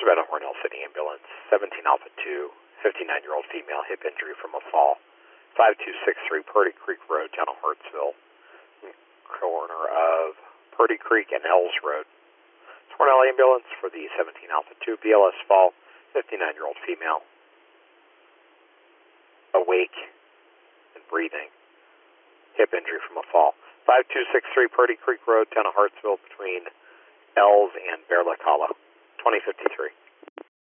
Savannah Hornell City Ambulance, 17 Alpha 2, 59-year-old female, hip injury from a fall, 5263 Purdy Creek Road, down in Hartsville, corner of Purdy Creek and Ells Road. Hornell Ambulance for the 17 Alpha 2 BLS fall, 59-year-old female, awake and breathing, hip injury from a fall, 5263 Purdy Creek Road, down in Hartsville, between Ells and Bear Lake Hollow, 2053.